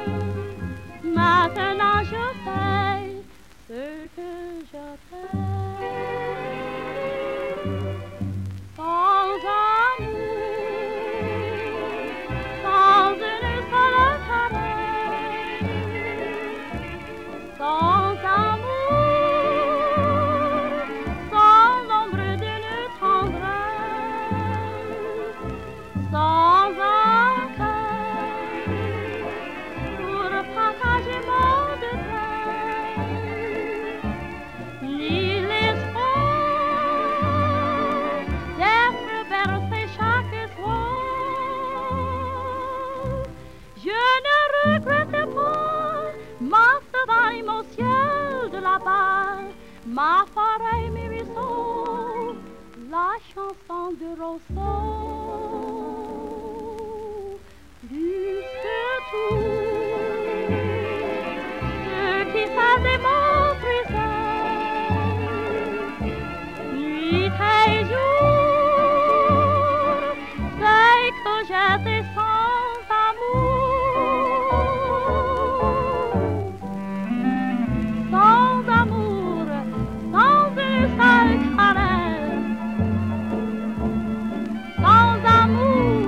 Maintenant je sais ce que je fais. Sans amour, sans une seule caresse, sans amour, sans l'ombre d'une tendresse, sans un cœur pour partager mon détresse, ni l'espoir d'être bercé chaque soir. Je ne regrette pas ma savane, mon ciel de là-bas, ma forêt, mes ruisseaux, la chanson de Rousseau. Plus que tout, ce qui faisait mon prison, nuit et jour, c'est que j'étais sans amour. Sans amour, sans une seule caresse, sans amour,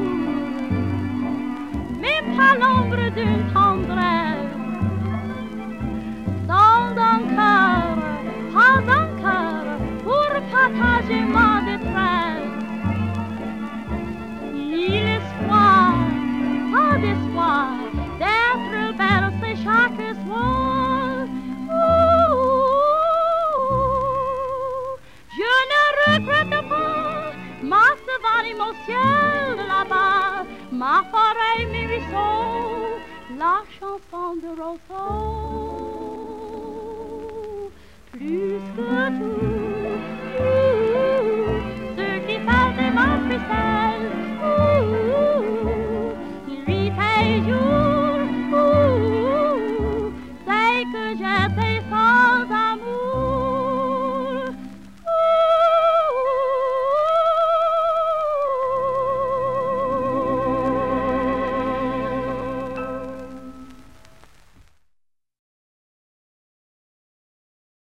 mais pas l'ombre d'une tendresse, sans un cœur, pas un cœur pour partager ma détresse, ni l'espoir, pas d'espoir d'être bercé chaque soir. Je ne regrette pas ma savane et mon ciel là-bas, ma forêt, mes ruisseaux, la chanson de Rousseau. Plus que tout.